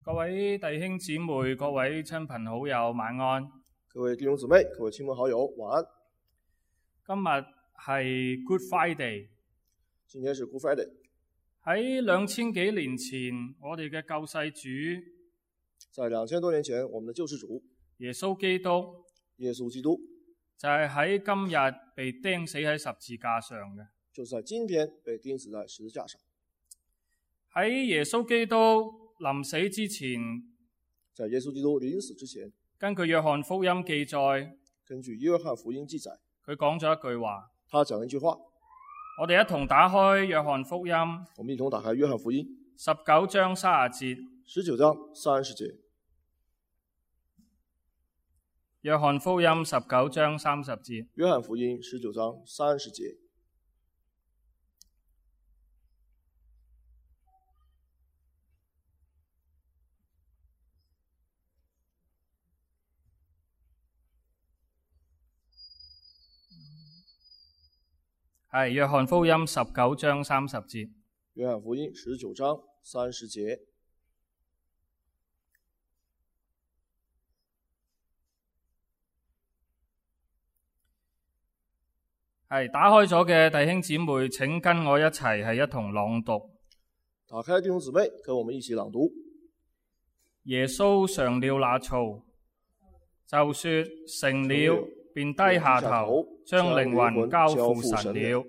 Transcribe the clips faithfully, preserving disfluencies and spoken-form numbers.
各位弟兄姊妹、各位親朋好友，晚安。 各位弟兄姊妹、各位親朋好友，晚安。 今日係 Good Friday， 今天是 Good Friday。 喺兩千幾年前，我哋嘅救世主， 在兩千多年前，我們的救世主耶穌基督， 耶穌基督就係喺今日被釘死喺十字架上嘅。 就是在今天被釘死在十字架上。 喺耶穌基督臨死之前， 在耶穌基督臨死之前， 根據約翰福音記載， 根據約翰福音記載， 佢講咗一句話。 他講一句話， 我哋一同打開約翰福音， 我們一同打開約翰福音十九章三十節。 十九章三十節。 約翰福音十九章三十節。 約翰福音十九章三十節。 係約翰福音十九章三十節。 約翰福音十九章三十節。 係打開咗嘅弟兄姊妹，請跟我一齊係一同朗讀。 打開弟兄姊妹，跟我們一起朗讀。 耶穌嘗了那醋，就說成了，便低下頭，將靈魂交付神了。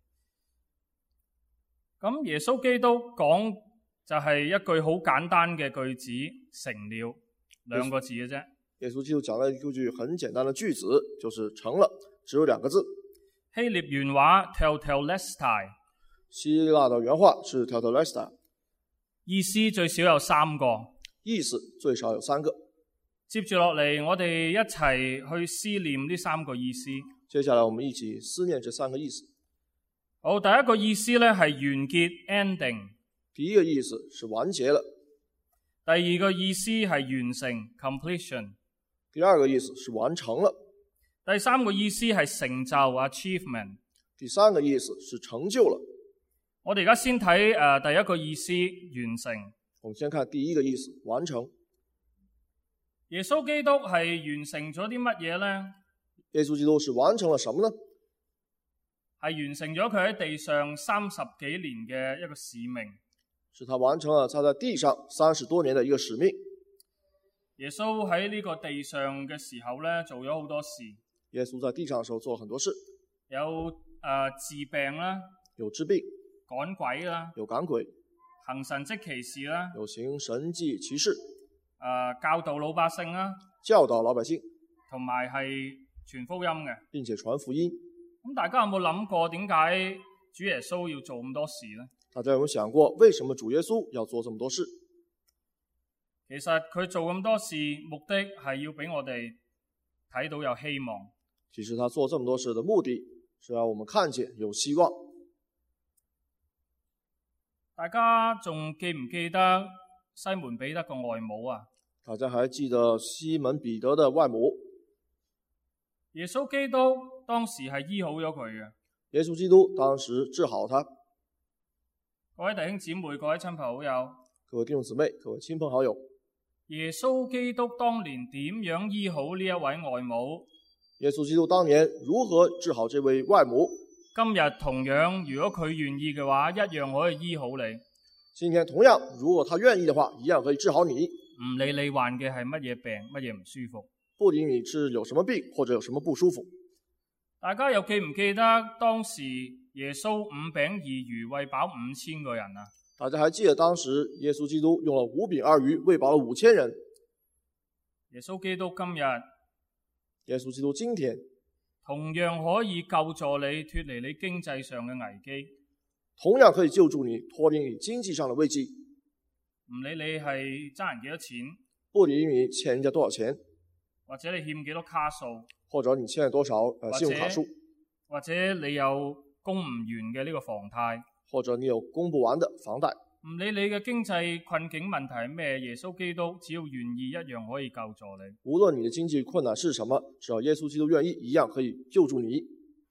咁耶穌基督講就係一句好簡單嘅句子，成了兩個字嘅啫。 耶穌基督講了一句很簡單的句子，就是成了，只有兩個字。 希臘原話 tetelestai， 希臘的原話是 tetelestai， 意思最少有三個。 意思最少有三個。 接住落嚟，我哋一齊去思念呢三個意思。 接下來，我們一起思念這三個意思。 好，第一個意思咧係完結 ending。 第一個意思是完結了。 第二個意思係完成 completion。 第二個意思是完成了。 第三個意思係成就 achievement。 第三個意思是成就了。 我哋而家先睇誒、呃、第一個意思完成。 我們先看第一個意思完成。 耶穌基督係完成咗啲乜嘢呢？ 耶穌基督是完成了什麼呢？ 係完成咗佢喺地上三十幾年嘅一個使命。 是他完成了他在地上三十多年的一個使命。 耶穌喺呢個地上嘅時候咧，做咗好多事。 耶穌在地上的時候做了很多事， 有誒、呃、治病啦， 有治病， 趕鬼啦， 有趕鬼， 行神蹟奇事啦， 有行神蹟奇事， 誒、呃、教導老百姓啦， 教導老百姓， 同埋係傳福音嘅， 並且傳福音。 咁大家有冇諗過點解主耶穌要做咁多事呢？ 大家有冇想過為什麼主耶穌要做這麼多事？ 其實佢做咁多事，目的係要俾我哋睇到有希望。 其實他做這麼多事的目的是讓我們看見有希望。 大家仲記唔記得西門彼得個外母啊？ 大家還記得西門彼得的外母？ 耶穌基督當時係醫好咗佢嘅。 耶穌基督當時治好他。 各位弟兄姊妹，各位親朋好友， 各位弟兄姊妹，各位親朋好友， 耶穌基督當年點樣醫好呢一位外母？ 耶穌基督當年如何治好這位外母？ 今日同樣，如果佢願意嘅話，一樣可以醫好你。 今天同樣，如果他願意的話，一樣可以治好你。 唔理你患嘅係乜嘢病，乜嘢唔舒服。 不理你是有什麼病或者有什麼不舒服。 大家又記唔記得當時耶穌五餅二魚餵飽五千個人啊？ 大家還記得當時耶穌基督用了五餅二魚餵飽了五千人。 耶穌基督今日， 耶穌基督今天同樣可以救助你脫離你經濟上嘅危機， 同樣可以救助你脫離你經濟上的危機。 唔理你係爭人幾多錢， 不理你欠人家多少錢， 或者你欠幾多卡數， 或者你欠了多少呃信用卡數， 或者你有供唔完嘅呢個房貸， 或者你有供不完的房貸。 唔理你嘅經濟困境問題係咩，耶穌基督只要願意，一樣可以救助你。 無論你的經濟困難是什麼，只要耶穌基督願意，一樣可以救助你。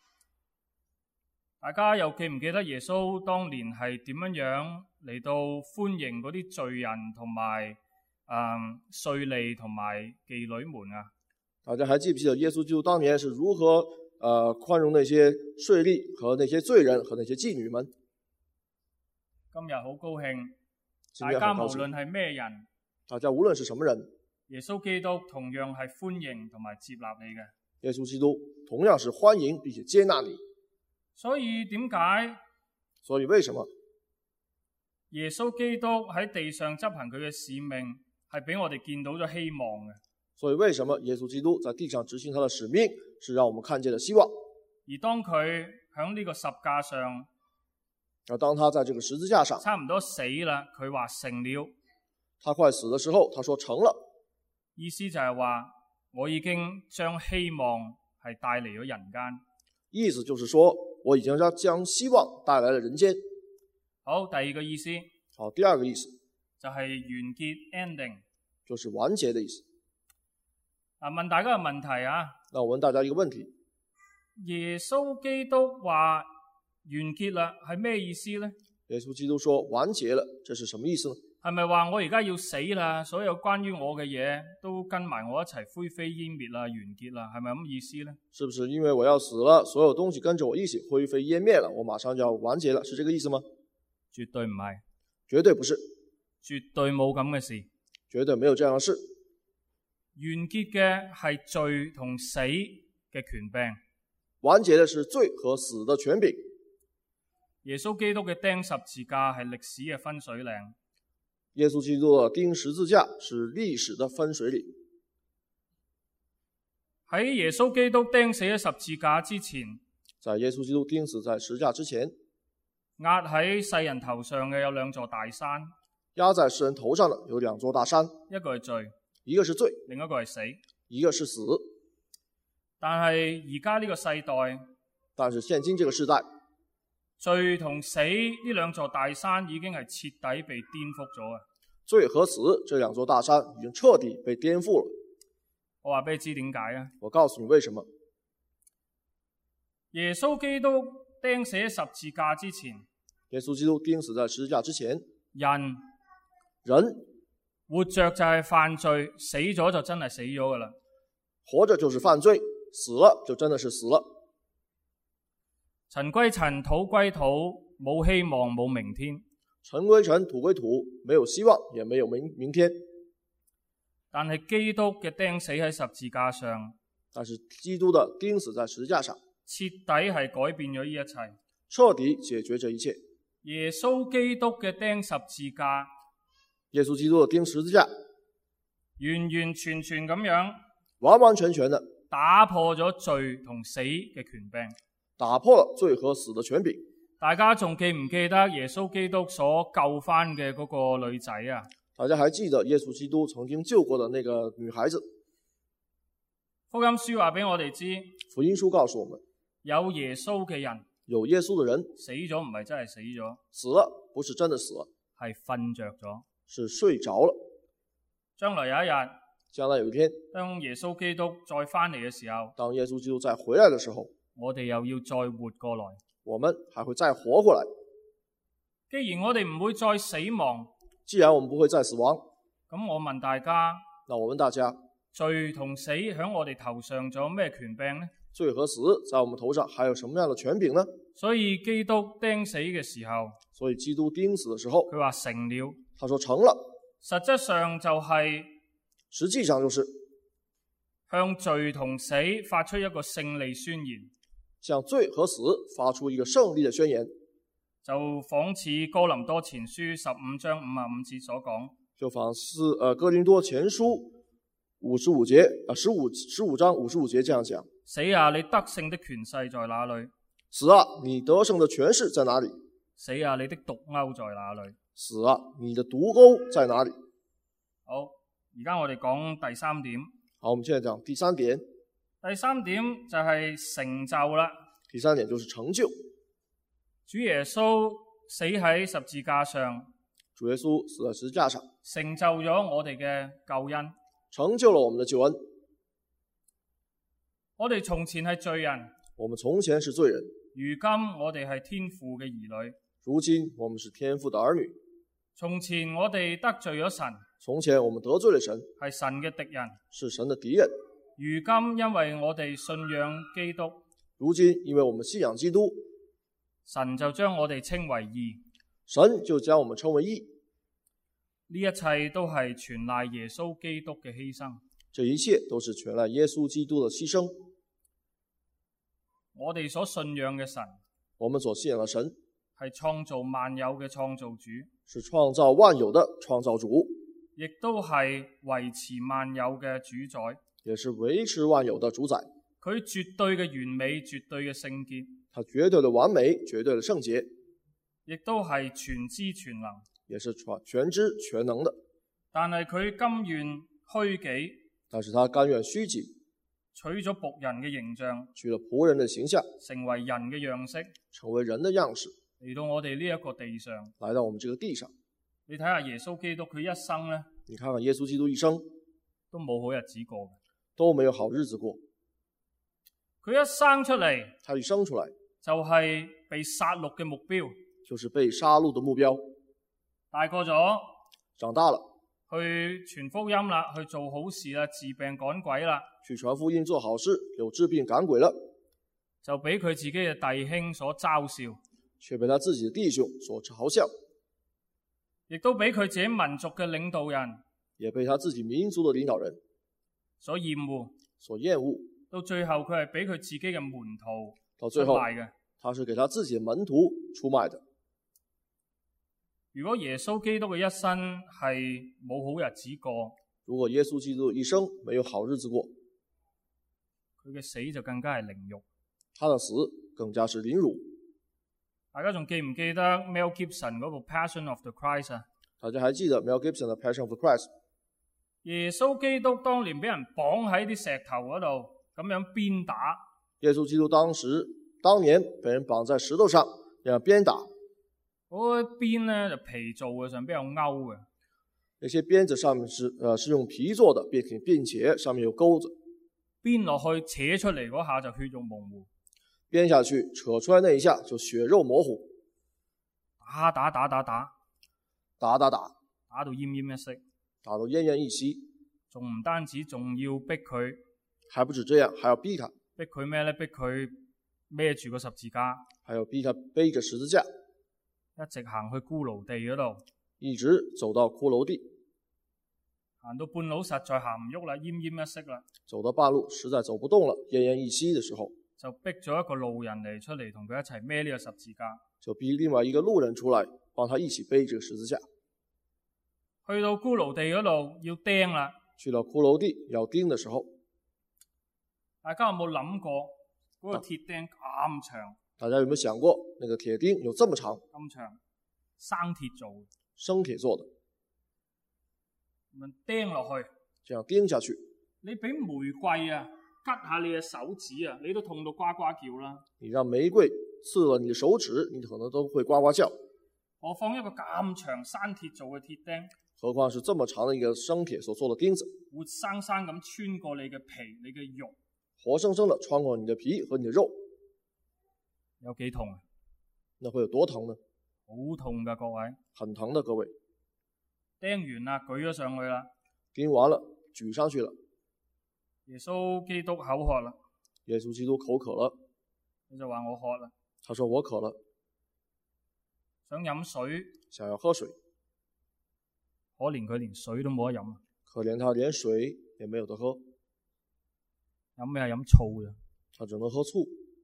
大家又記唔記得耶穌當年係點樣樣嚟到歡迎嗰啲罪人同埋嗯稅吏同埋妓女們啊？ 大家還記不記得耶穌基督當年是如何呃寬容那些稅吏和那些罪人和那些妓女們？ 今日好高興， 今大家無天很高興論係咩人， 大家無論是什麼人， 耶穌基督同樣係歡迎同埋接納你嘅。 耶穌基督同樣是歡迎並且接納你。 所以點解所以為什麼耶穌基督喺地上執行佢嘅使命，係俾我哋見到咗希望嘅？ 所以為什麼耶穌基督在地上執行他的使命，是讓我們看見了希望？ 而當佢響呢個十架上， 而當他在這個十字架上差唔多死啦，佢話成了， 他快死的時候，他說成了， 意思就係話我已經將希望係帶嚟咗人間。 意思就是說我已經將將希望帶來了人間。 好，第二個意思， 好，第二個意思就係完結 ending， 就是完結的意思。 啊，問大家個問題啊， 那我問大家一個問題， 耶穌基督話完結啦，係咩意思呢？ 耶穌基督說完結了，這是什麼意思呢？ 係咪話我而家要死啦？所有關於我嘅嘢都跟埋我一齊灰飛煙滅啦，完結啦，係咪咁意思呢？ 是不是因為我要死了，所有東西跟着我一起灰飛煙滅了，我馬上就要完結了，是這個意思嗎？ 絕對唔係， 絕對不是， 絕對冇咁嘅事， 絕對沒有這樣的事。 完結嘅係罪同死嘅權柄， 完結的是罪和死的權柄。 耶穌基督嘅釘十字架係歷史嘅分水嶺。 耶穌基督的釘十字架是歷史的分水嶺。 喺耶穌基督釘死喺十字架之前， 在耶穌基督釘死在十字架之前， 壓喺世人頭上嘅有兩座大山， 壓在世人頭上的有兩座大山， 一個係罪， 一個是罪， 另一個係死。 一個是死。 但係而家呢個世代， 但是現今這個世代， 罪同死呢兩座大山已經係徹底被顛覆咗啊！ 罪和死這兩座大山已經徹底被顛覆了。 我話俾你知點解啊？ 我告訴你為什麼。 耶穌基督釘死喺十字架之前， 耶穌基督釘死在十字架之前， 人人活着就係犯罪，死咗就真係死咗噶啦。 活着就是犯罪，死了就真的是死了。 塵歸塵，土歸土，冇希望，冇明天。 塵歸塵，土歸土，沒有希望，也沒有明明天。 但係基督嘅釘死喺十字架上， 但是基督的釘死在十字架上， 徹底係改變咗呢一切， 徹底解決這一切。 耶穌基督嘅釘十字架， 耶穌基督的釘十字架， 完完全全咁樣， 完完全全的打破咗罪同死嘅權柄， 打破了罪和死的權柄。 大家仲記唔記得耶穌基督所救翻嘅嗰個女仔啊？ 大家還記得耶穌基督曾經救過的那個女孩子？ 福音書話俾我哋知， 福音書告訴我們， 有耶穌嘅人， 有耶穌的人死咗唔係真係死咗， 死了不是真的死了， 係瞓着咗， 是睡着了。 將來有一日， 將來有一天， 當耶穌基督再翻嚟嘅時候， 當耶穌基督再回來的時候， 我哋又要再活過來。 我們還會再活過來。 既然我哋唔會再死亡， 既然我們不會再死亡， 咁我問大家， 那我問大家， 罪同死響我哋頭上仲有咩權柄呢？ 罪和死在我們頭上還有什麼樣的權柄呢？ 所以基督釘死嘅時候， 所以基督釘死的時候， 佢話成了， 他說成了， 實質上就係、 是，實際上就是向罪同死發出一個勝利宣言， 向罪和死發出一個勝利的宣言， 就仿似哥林多前書十五章五十五節所講， 就仿似呃哥林多前書五十五節啊十五十五章五十五節這樣講： 死啊，你得勝的權勢在哪裏？ 死啊，你得勝的權勢在哪裏？ 死啊，你的毒鈎在哪裏？ 死啊，你的毒鈎在哪裏？ 好，而家我哋講第三點。 好，我們現在講第三點。 第三點就係成就啦。 第三點就是成就。 主耶穌死喺十字架上， 主耶穌死在十字架上， 成就咗我哋嘅救恩， 成就了我們的救恩。 我哋從前係罪人， 我們從前是罪人， 如今我哋係天父嘅兒女。 如今我們是天父的兒女。 從前我哋得罪咗神， 從前我們得罪了神， 係神嘅敵人。 是神的敵人。 如今因為我哋信仰基督， 如今因為我們信仰基督， 神就將我哋稱為義。 神就將我們稱為義。 呢一切都係全賴耶穌基督嘅犧牲。 這一切都是全賴耶穌基督的犧牲。 我哋所信仰嘅神， 我們所信仰的神係創造萬有嘅創造主， 是創造萬有的創造主， 亦都係維持萬有嘅主宰， 也是維持萬有的主宰。 佢絕對嘅完美，絕對嘅聖潔， 他絕對的完美，絕對的聖潔， 亦都係全知全能， 也是全知全能的。 但係佢甘願虛己， 但是他甘願虛己， 取咗僕人嘅形象， 取了僕人的形象， 成為人嘅樣式， 成為人的樣式， 嚟到我哋呢一個地上， 來到我們這個地上。 你睇下耶穌基督佢一生呢， 你看看耶穌基督一生都冇好日子過嘅， 都沒有好日子過。 佢一生出嚟， 他一生出來就係被殺戮嘅目標， 就是被殺戮的目標。 大個咗， 長大了， 去傳福音啦，去做好事啦，治病趕鬼啦， 去傳福音做好事，有治病趕鬼了， 就俾佢自己嘅弟兄所嘲笑， 卻被他自己的弟兄所嘲笑， 亦都俾佢自己民族嘅領導人， 也被他自己民族的領導人所厭惡， 所厭惡。 到最後佢係俾佢自己嘅門徒到最後出賣嘅。 他是給他自己的門徒出賣的。 如果耶穌基督嘅一生係冇好日子過， 如果耶穌基督一生沒有好日子過， 佢嘅死就更加係凌辱。 他的死更加是凌辱。 大家仲記唔記得 Mel Gibson 嗰部 Passion of the Christ 啊？ 大家還記得 Mel Gibson 嘅 Passion of the Christ？ 耶穌基督當年俾人綁喺啲石頭嗰度，咁樣鞭打。 耶穌基督當時當年被人綁在石頭上，這樣鞭打。 嗰啲鞭咧就皮做嘅，上邊有勾嘅。 那些鞭子上面是，呃，是用皮做的，並且並且上面有鈎子。 鞭落去扯出嚟嗰下就血肉模糊。 鞭下去扯出來那一下就血肉模糊。 打打打打打， 打打打， 打到奄奄一息。 打到奄奄一息。 仲唔單止，仲要逼佢。 還不止這樣，還要逼他。 逼佢咩咧？逼佢孭住個十字架。 還要逼他背着十字架。 一直行去骷髏地嗰度， 一直走到骷髏地， 行到半路實在行唔喐啦，奄奄一息啦。 走到半路實在走不動了，奄奄一息的時候， 就逼咗一個路人嚟出嚟同佢一齊孭呢個十字架。 就逼另外一個路人出來幫他一起背這個十字架。 去到骷髏地嗰度要釘啦， 去到骷髏地要釘的時候， 大家有冇諗過嗰個鐵釘咁長？ 大家有沒有想過，那個鐵釘有這麼長？ 咁長，生鐵做， 生鐵做的， 咁樣釘落去， 這樣釘下去。 你俾玫瑰啊，拮下你嘅手指啊，你都痛到呱呱叫啦。 你讓玫瑰刺了你的手指，你可能都會呱呱叫。 何況一個咁長生鐵做嘅鐵釘， 何況是這麼長的一個生鐵所做的釘子， 活生生咁穿過你嘅皮、你嘅肉， 活生生的穿過你的皮和你的肉。 有幾痛啊？ 那會有多疼呢？ 好痛噶，各位。 很疼的，各位。 釘完啦，舉咗上去啦。 釘完了，舉上去了。 耶穌基督口渴啦。 耶穌基督口渴了。 佢就話我渴啦。 他說我渴了。 想飲水。 想要喝水。 可憐佢連水都冇得飲。 可憐他連水也沒有得喝。 飲咩啊？飲醋咋？ 他只能喝醋。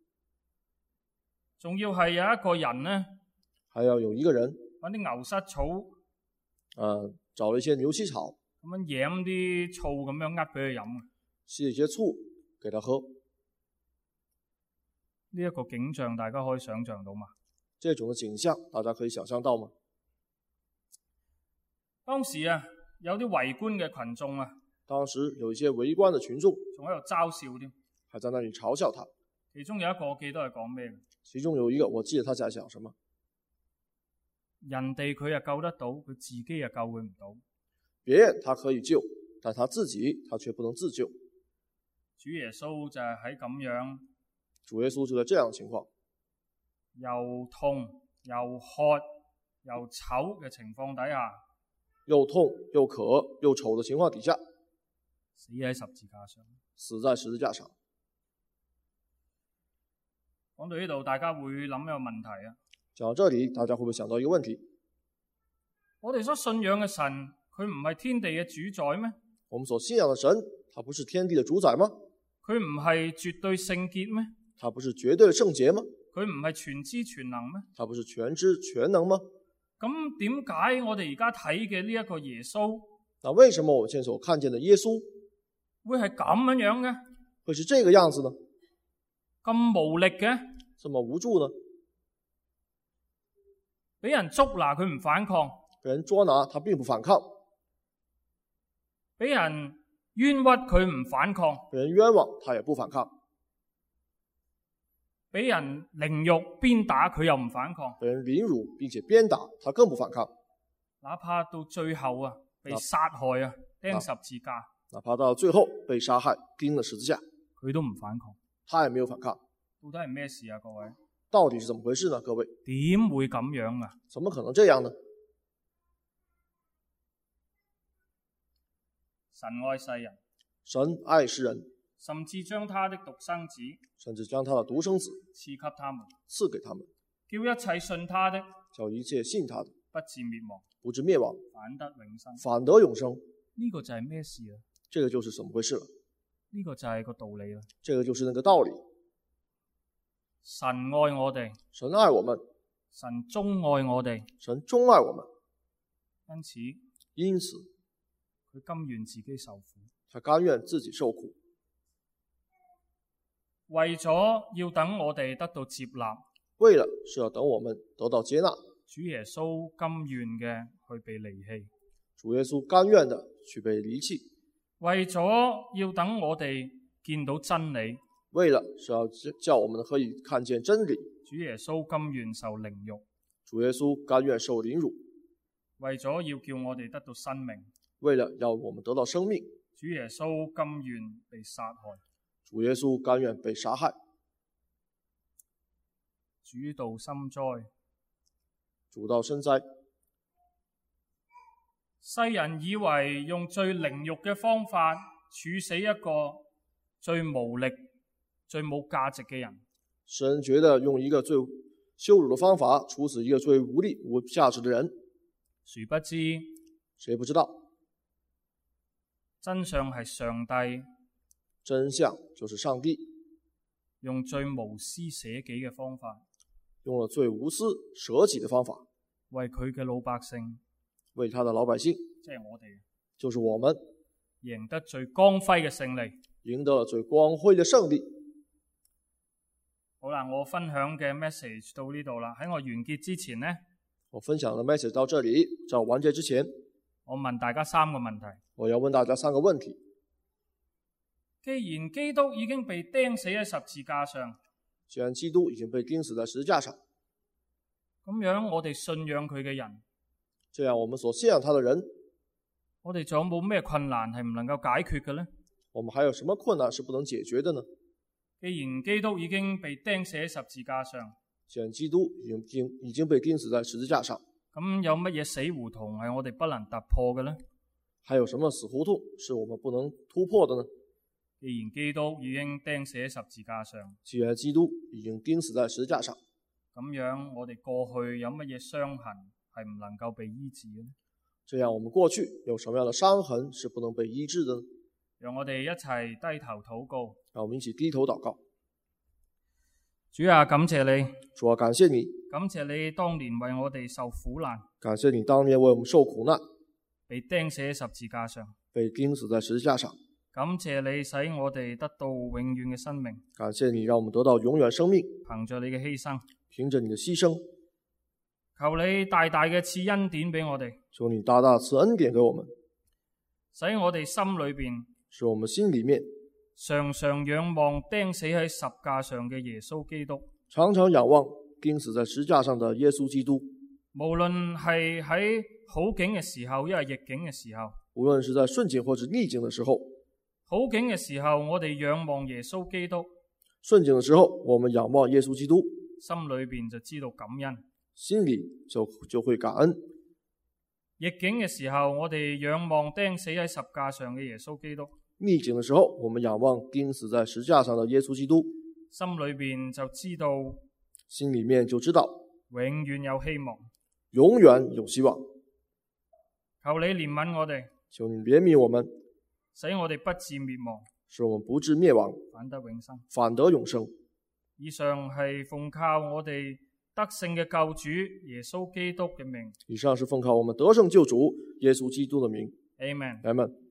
仲要係有一個人呢， 還要有一個人揾啲牛膝草，誒、 呃，找了一些牛膝草， 咁樣飲啲醋咁樣呃俾佢飲， 吸一些醋給他喝。 呢一個景象大家可以想象到嘛？ 這種的景象大家可以想象到嗎？ 當時啊，有啲圍觀嘅群眾啊， 當時有一些圍觀的群眾， 仲喺度嘲笑添， 還在那裡嘲笑他。 其中有一個我記得係講咩？ 其中有一個，我記得他在講什麼？ 人哋佢又救得到，佢自己又救佢唔到。 別人他可以救，但他自己他卻不能自救。 主耶穌就係喺咁樣， 主耶穌就在這樣的情況， 又痛又渴又醜嘅情況底下， 又痛又渴又醜的情況底下， 死喺十字架上。 死在十字架上。 講到呢度，大家會諗一個問題啊。 講到這裡，大家會不會想到一個問題？ 我哋所信仰嘅神，佢唔係天地嘅主宰咩？ 我們所信仰的神，他不是天地的主宰嗎？ 佢唔係絕對聖潔咩？ 他不是絕對的聖潔嗎？ 佢唔係全知全能咩？ 他不是全知全能嗎？ 咁點解我哋而家睇嘅呢一個耶穌， 那為什麼我們現在所看見的耶穌會係咁樣樣嘅？ 會是這個樣子呢？ 咁無力嘅？ 這麼無助呢？ 俾人捉拿佢唔反抗， 被人捉拿他並不反抗， 俾人冤屈佢唔反抗， 被人冤枉他也不反抗， 俾人凌辱鞭打佢又唔反抗， 被人凌辱並且鞭打他更不反抗， 哪怕到最後啊被殺害啊釘十字架， 哪怕到最後被殺害釘了十字架， 佢都唔反抗， 他也沒有反抗。 到底係咩事啊？各位， 到底是怎麼回事呢？各位， 點會咁樣啊？ 怎麼可能這樣呢？ 神愛世人， 神愛世人， 甚至將他的獨生子， 甚至將他的獨生子賜給他們， 賜給他們， 叫一切信他的， 叫一切信他的不至滅亡， 不至滅亡， 反得永生。 反得永生。 呢個就係咩事啊？ 這個就是怎麼回事了？ 呢個就係個道理啦。 這個就是那個道理。 神愛我哋， 神愛我們， 神鍾愛我哋， 神鍾愛我們， 因此， 因此佢甘願自己受苦， 他甘願自己受苦， 為咗要等我哋得到接納， 為了是要等我們得到接納， 主耶穌甘願嘅去被離棄， 主耶穌甘願的去被離棄， 為咗要等我哋見到真理， 為了是要叫我們可以看見真理， 主耶穌甘願受凌辱， 主耶穌甘願受凌辱， 為咗要叫我哋得到生命， 為了要我們得到生命， 主耶穌甘願被殺害， 主耶穌甘願被殺害， 主道深哉， 主道深哉。 世人以為用最凌辱嘅方法處死一個最無力、最冇價值嘅人， 世人覺得用一個最羞辱的方法處死一個最無力、無價值的人， 殊不知， 誰不知道？ 真相係上帝， 真相就是上帝用最無私捨己嘅方法， 用了最無私捨己的方法， 為佢嘅老百姓， 為他的老百姓， 即係我哋， 就是我們， 贏得最光輝嘅勝利， 贏得了最光輝的勝利。 好啦，我分享嘅 message 到呢度啦。喺我完結之前呢， 我分享的 message 到這裡，在完結之前， 我問大家三個問題。 我要問大家三個問題。 既然基督已經被釘死喺十字架上， 既然基督已經被釘死在十字架上， 咁樣我哋信仰佢嘅人， 這樣我們所信仰他的人， 我哋仲有冇咩困難係唔能夠解決嘅呢？ 我們還有什麼困難是不能解決的呢？ 既然基督已經被釘死喺十字架上， 既然基督已經已經被釘死在十字架上， 咁有乜嘢死胡同係我哋不能突破嘅呢？ 還有什麼死胡同是我們不能突破的呢？ 既然基督已經釘死喺十字架上， 既然基督已經釘死在十字架上， 咁樣我哋過去有乜嘢傷痕係唔能夠被醫治嘅呢？ 這樣我們過去有什麼樣的傷痕是不能被醫治的呢？ 讓我哋一齊低頭禱告。 讓我們一起低頭禱告。 主啊，感謝你， 主啊，感謝你， 感謝你當年為我哋受苦難， 感謝你當年為我們受苦難， 被釘死喺十字架上， 被釘死在十字架上。 感謝你使我哋得到永遠嘅生命， 感謝你讓我們得到永遠生命， 憑着你嘅犧牲， 憑着你的犧牲， 求你大大嘅賜恩典俾我哋， 求你大大賜恩典給我們， 使我哋心裏邊， 使我們心裏面常常仰望釘死喺十架上嘅耶穌基督， 常常仰望釘死在十架上的耶穌基督。 無論係喺好景嘅時候，亦係逆境嘅時候， 無論是在順境或者逆境的時候， 好景嘅時候，我哋仰望耶穌基督； 順境的時候，我們仰望耶穌基督， 心裏邊就知道感恩， 心裏就就會感恩。 逆境嘅時候，我哋仰望釘死喺十架上嘅耶穌基督。 逆境的時候，我們仰望釘死在十架上的耶穌基督， 心裏邊就知道， 心裏面就知道永遠有希望， 永遠有希望。 求你憐憫我哋， 求你憐憫我們， 使我哋不致滅亡， 使我們不致滅亡， 反得永生。 反得永生。 以上係奉靠我哋得勝嘅救主耶穌基督嘅名。 以上是奉靠我們得勝救主耶穌基督的名。 Amen。 Amen。